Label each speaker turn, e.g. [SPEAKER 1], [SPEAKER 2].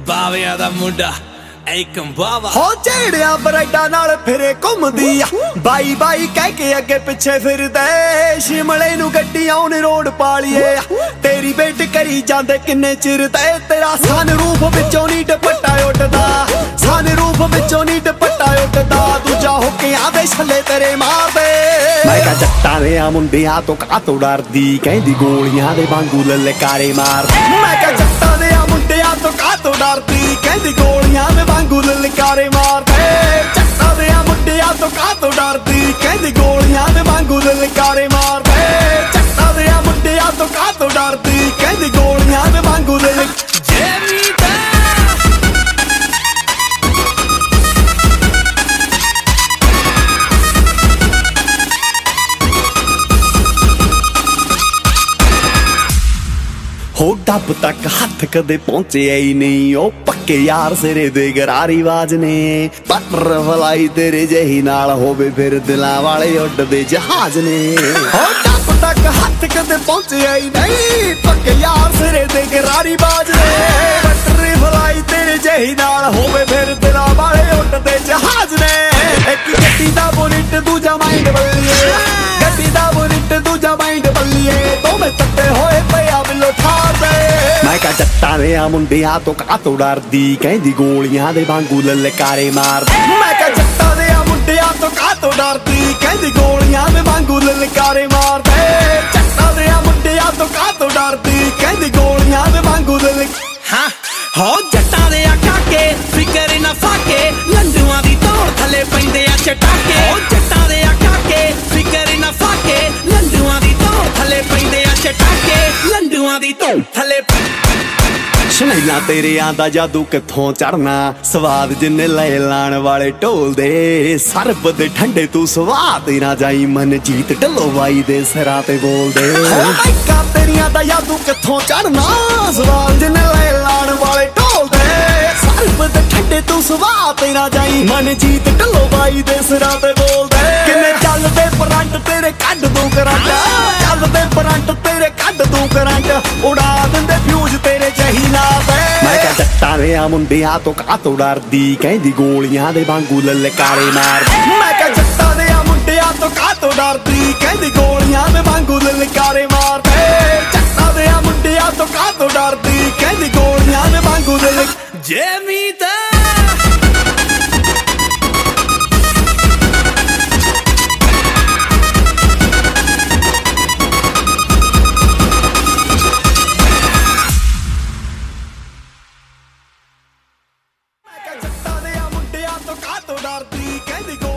[SPEAKER 1] ਬਾਵਿਆਂ ਦਾ ਮੁੰਡਾ ਐ ਕੰਬਾਵਾ
[SPEAKER 2] ਹੋ ਝੇੜਿਆ ਬਰੈਡਾ ਨਾਲ ਫਿਰੇ ਘੁੰਮਦੀ ਆ ਬਾਈ ਬਾਈ ਕਹਿ ਕੇ ਅੱਗੇ ਪਿੱਛੇ ਫਿਰਦੇ ਸ਼ਿਮਲੇ ਨੂੰ ਗੱਡੀ ਆਉਣ ਰੋਡ ਪਾਲੀਏ ਤੇਰੀ ਵੇਟ ਕਰੀ ਜਾਂਦੇ ਕਿੰਨੇ ਚਿਰ ਤੇ ਤੇਰਾ ਸਨ ਰੂਪ ਵਿੱਚੋਂ ਨੀ ਦੁਪੱਟਾ ਉੱਡਦਾ ਸਨ ਰੂਪ ਵਿੱਚੋਂ ਨੀ ਦੁਪੱਟਾ ਉੱਡਦਾ ਦੂਜਾ ਹੋ ਕੇ ਆਵੇ ਛੱਲੇ ਤੇਰੇ ਮਾਰਦੇ ਮੈਂ ਕਾ ਜੱਟਾਂ ਦੇ ਆ ਮੁੰਡਿਆਂ ਤੋਂ ਕਾਤੋਂ ਡਰਦੀ ਕਹਿੰਦੀ ਗੋਲੀਆਂ ਦੇ ਵਾਂਗੂ ਲਲਕਾਰੇ ਮਾਰਦੀ ਮੈਂ ਕਾ ਜੱਟਾਂ ਦੇ ਆ ਮੁੰਡਿਆਂ ਤੋਂ ਕਾਤੋਂ ਡਰਦੀ ਕਹਿੰਦੀ ਗੋਲੀਆਂ ਦੇ ਵਾਂਗੂ ਲਲਕਾਰੇ ਮਾਰਦੇ ਜੱਟਾਂ ਦੇ ਆ ਮੁੰਡਿਆਂ ਤੋਂ ਕਾਤੋਂ ਡਰਦੀ ਕਹਿੰਦੀ ਗੋਲੀਆਂ ਦੇ ਵਾਂਗੂ ਲਲਕਾਰੇ ਮਾਰਦੇ ਜੱਟਾਂ ਦੇ ਆ ਮੁੰਡਿਆਂ ਤੋਂ ਕਾਤੋਂ ਡਰਦੀ ਕਹਿੰਦੀ ਗੋਲੀਆਂ ਦੇ ਵਾਂਗੂ ਹੋ ਡੱਬ ਤੱਕ ਹੱਥ ਕਦੇ ਪਹੁੰਚਿਆ ਹੀ ਨਹੀਂ ਉਹ ਪੱਕੇ ਯਾਰ ਸਿਰੇ ਦੇ ਗਰਾਰੀ ਬਾਜ ਨੇ ਬਟਰਫਲਾਈ ਤੇਰੇ ਜਿਹੀ ਨਾਲ ਹੋਵੇ ਫਿਰ ਦਿਲਾਂ ਵਾਲੇ ਉੱਡਦੇ ਜਹਾਜ਼ ਨੇ ਹੋ ਡੱਬ ਤੱਕ ਹੱਥ ਕਦੇ ਪਹੁੰਚਿਆ ਹੀ ਨਹੀਂ ਪੱਕੇ ਯਾਰ ਸਿਰੇ ਦੇ ਗਰਾਰੀ ਬਾਜ ਨੇ ਬਟਰਫਲਾਈ ਤੇਰੇ ਜਿਹੀ ਨਾਲ ਹੋਵੇ ਫਿਰ ਦਿਲਾਂ ਵਾਲੇ ਉੱਡਦੇ ਜਹਾਜ਼ ਨੇ ਇੱਕ ਗੱਡੀ ਦਾ ਬੋਨਟ ਦੂਜਾ ਮਾਈਂਡ ਬੱਲੀਏ ਗੱਡੀ ਦਾ ਬੋਨਟ ਦੂਜਾ ਮਾਈਂਡ ਬੱਲੀਏ ਦੋਵੇਂ ਤੱਤੇ ਹੋਏ ਪਿਆ ਬਿੱਲੋ ਮੈਂ ਕਾ ਜੱਟਾਂ ਦੇ ਆ ਮੁੰਡਿਆਂ ਤੋਂ ਕਾਤੋਂ ਡਰਦੀ ਕਹਿੰਦੀ ਗੋਲੀਆਂ ਦੇ ਵਾਂਗੂ ਲਲਕਾਰੇ ਮਾਰਦੀ ਮੈਂ ਕਾ ਜੱਟਾਂ ਦੇ ਆ ਮੁੰਡਿਆਂ ਤੋਂ ਕਾਤੋਂ ਡਰਦੀ ਕਹਿੰਦੀ ਗੋਲੀਆਂ ਦੇ ਵਾਂਗੂ ਲਲਕਾਰੇ ਮਾਰਦੇ ਜੱਟਾਂ ਦੇ ਆ ਮੁੰਡਿਆਂ ਤੋਂ ਕਾਤੋਂ ਡਰਦੀ ਕਹਿੰਦੀ ਗੋਲੀਆਂ ਦੇ ਵਾਂਗੂ
[SPEAKER 1] ਹਾਂ ਹੋ ਜੱਟਾਂ ਦੇ ਆ ਕਾਕੇ ਫਿਕਰ ਨਾ ਫਾਕੇ ਲੰਡੂਆਂ ਦੀ ਦੌੜ ਥੱਲੇ ਪੈਂਦੇ ਆ ਚਟਾਕੇ ਹੋ ਜੱਟਾਂ ਦੇ ਆ ਕਾਕੇ ਫਿਕਰ ਨਾ ਫਾਕੇ ਲੰਡੂਆਂ ਦੀ ਦੌੜ ਥੱਲੇ ਪੈਂਦੇ ਆ ਚਟਾਕੇ ਲੰਡੂਆਂ ਦੀ ਦੌੜ ਥੱਲੇ
[SPEAKER 2] ਸ਼ਨੈਲਾ ਤੇਰਿਆਂ ਦਾ ਜਾਦੂ ਕਿੱਥੋਂ ਚੜਨਾ ਸਵਾਦ ਜਿੰਨੇ ਲੈ ਲਾਣ ਵਾਲੇ ਢੋਲ ਦੇ ਸਰਬ ਦੇ ਠੰਡੇ ਤੂੰ ਸਵਾਦ ਤੇ ਨਾ ਜਾਈ ਮਨਜੀਤ ਢਲੋਵਾਈ ਦੇ ਸਿਰਾਂ ਤੇ ਬੋਲਦੇ ਮਾਈਕਾ ਤੇਰੀਆਂ ਦਾ ਜਾਦੂ ਕਿੱਥੋਂ ਚੜਨਾ ਸਵਾਦ ਜਿੰਨੇ ਲੈ ਲਾਣ ਵਾਲੇ ਢੋਲ ਦੇ ਸਰਬ ਦੇ ਠੰਡੇ ਤੂੰ ਸਵਾਦ ਤੇ ਨਾ ਜਾਈ ਮਨਜੀਤ ਢਲੋਵਾਈ ਦੇ ਸਿਰਾਂ ਤੇ ਬੋਲਦੇ ਕਿੰਨੇ ਚੱਲਦੇ ਕਰੰਟ ਤੇਰੇ ਕੱਢ ਦੂੰ ਕਰੰਟ ਚੱਲਦੇ ਕਰੰਟ ਤੇਰੇ ਕੱਢ ਦੂੰ ਕਰੰਟ ਉਡਾ ਦਿੰਦੇ ਫਿਊਜ਼ ਤੇਰੇ ਜਹੀ ਨਾ ਮੈਂ ਕਾ ਜੱਟਾਂ ਦੇ ਆ ਮੁੰਡਿਆਂ ਤੋਂ ਕਾਤੋਂ ਡਰਦੀ ਕਹਿੰਦੀ ਗੋਲੀਆਂ ਦੇ ਵਾਂਗੂ ਲਲਕਾਰੇ ਮਾਰਦੀ ਮੈਂ ਕਾ ਜੱਟਾਂ ਦੇ ਆ ਮੁੰਡਿਆਂ ਤੋਂ ਕਾਤੋਂ ਡਰਦੀ ਕਹਿੰਦੀ ਗੋਲੀਆਂ ਦੇ ਵਾਂਗੂ ਲਲਕਾਰੇ ਮਾਰਦੇ ਜੱਟਾਂ ਦੇ ਆ ਮੁੰਡਿਆਂ ਤੋਂ ਕਾਤੋਂ ਡਰਦੀ ਕਹਿੰਦੀ ਗੋਲੀਆਂ ਦੇ ਵਾਂਗੂ
[SPEAKER 1] ਜੇਮੀਤ
[SPEAKER 2] ਜੱਟਾਂ ਦੇ ਆ ਮੁੰਡਿਆਂ ਤੋਂ ਕਾਤੋਂ ਡਰਦੀ ਕਹਿੰਦੀ